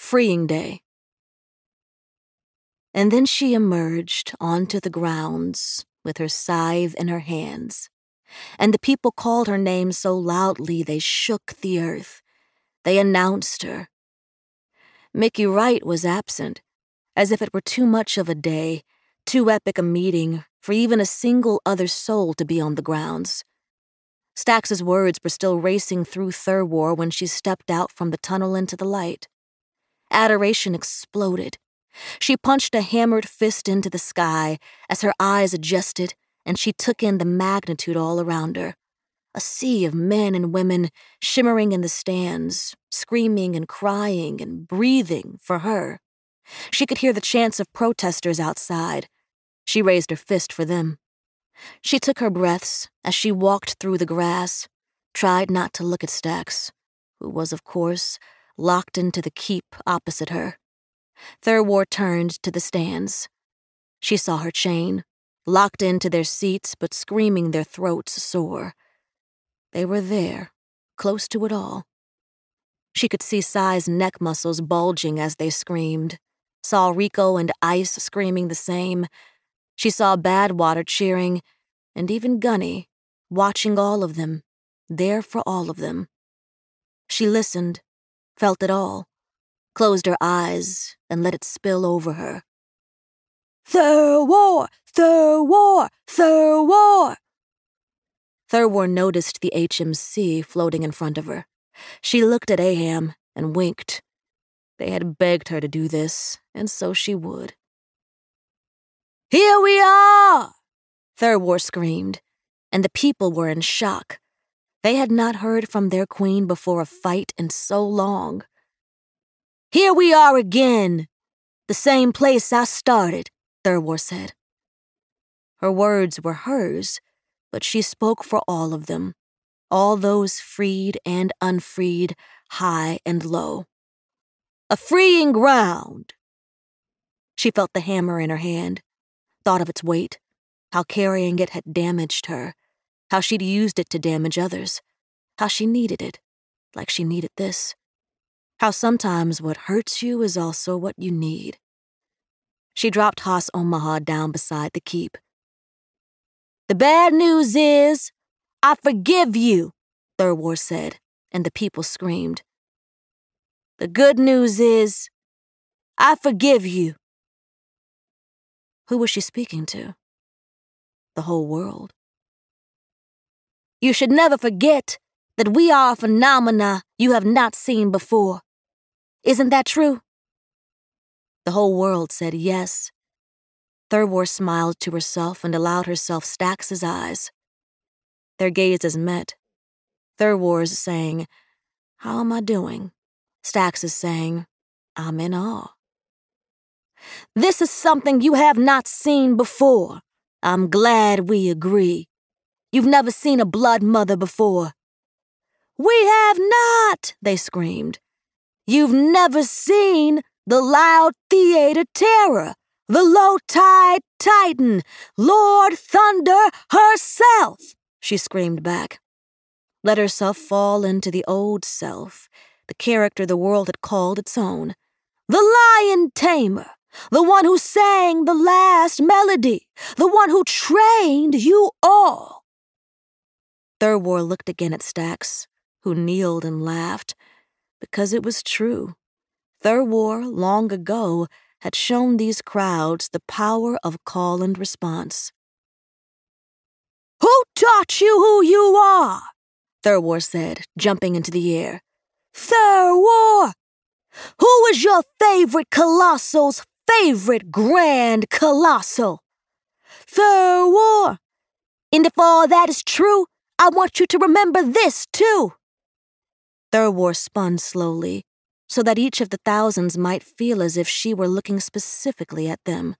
Freeing Day. And then she emerged onto the grounds with her scythe in her hands, and the people called her name so loudly they shook the earth. They announced her. Mickey Wright was absent, as if it were too much of a day, too epic a meeting for even a single other soul to be on the grounds. Stax's words were still racing through Thurwar when she stepped out from the tunnel into the light. Adoration exploded. She punched a hammered fist into the sky as her eyes adjusted and she took in the magnitude all around her. A sea of men and women shimmering in the stands, screaming and crying and breathing for her. She could hear the chants of protesters outside. She raised her fist for them. She took her breaths as she walked through the grass, tried not to look at Stax, who was, of course, locked into the keep opposite her. Thurwar turned to the stands. She saw her chain, locked into their seats but screaming their throats sore. They were there, close to it all. She could see Sai's neck muscles bulging as they screamed, saw Rico and Ice screaming the same. She saw Badwater cheering, and even Gunny, watching all of them, there for all of them. She listened, felt it all, closed her eyes, and let it spill over her. Thurwar! Thurwar! Thurwar! Thurwar noticed the HMC floating in front of her. She looked at Aham and winked. They had begged her to do this, and so she would. Here we are! Thurwar screamed, and the people were in shock. They had not heard from their queen before a fight in so long. Here we are again! The same place I started, Thurwar said. Her words were hers, but she spoke for all of them, all those freed and unfreed, high and low. A freeing ground! She felt the hammer in her hand, thought of its weight, how carrying it had damaged her, how she'd used it to damage others, how she needed it, like she needed this, how sometimes what hurts you is also what you need. She dropped Has Omaha down beside the keep. The bad news is, I forgive you, Thurwar said, and the people screamed. The good news is, I forgive you. Who was she speaking to? The whole world. You should never forget that we are a phenomena you have not seen before. Isn't that true? The whole world said yes. Thurwar smiled to herself and allowed herself Stax's eyes. Their gazes met. Thurwar's saying, How am I doing? Stax's saying, I'm in awe. This is something you have not seen before. I'm glad we agree. You've never seen a blood mother before. We have not, they screamed. You've never seen the loud theater terror, the low-tide titan, Lord Thunder herself, she screamed back. Let herself fall into the old self, the character the world had called its own. The lion tamer, the one who sang the last melody, the one who trained you all. Thurwar looked again at Stax, who kneeled and laughed, because it was true. Thurwar, long ago, had shown these crowds the power of call and response. Who taught you who you are? Thurwar said, jumping into the air. Thurwar! Who is your favorite colossal's favorite grand colossal? Thurwar! And if all that is true, I want you to remember this, too. Thurwar spun slowly, so that each of the thousands might feel as if she were looking specifically at them.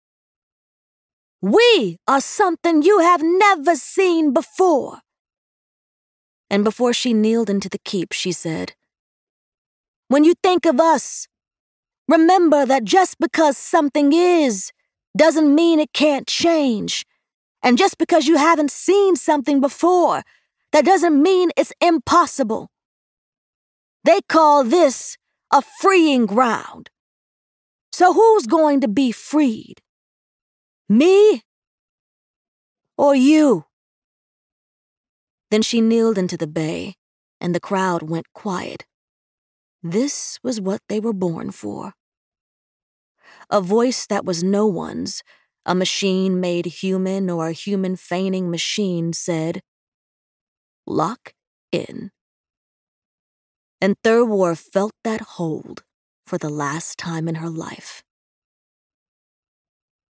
We are something you have never seen before. And before she kneeled into the keep, she said, When you think of us, remember that just because something is, doesn't mean it can't change. And just because you haven't seen something before, that doesn't mean it's impossible. They call this a freeing ground. So who's going to be freed? Me or you? Then she kneeled into the bay, and the crowd went quiet. This was what they were born for. A voice that was no one's, a machine made human or a human feigning machine, said, "Lock in." And Thurwar felt that hold for the last time in her life.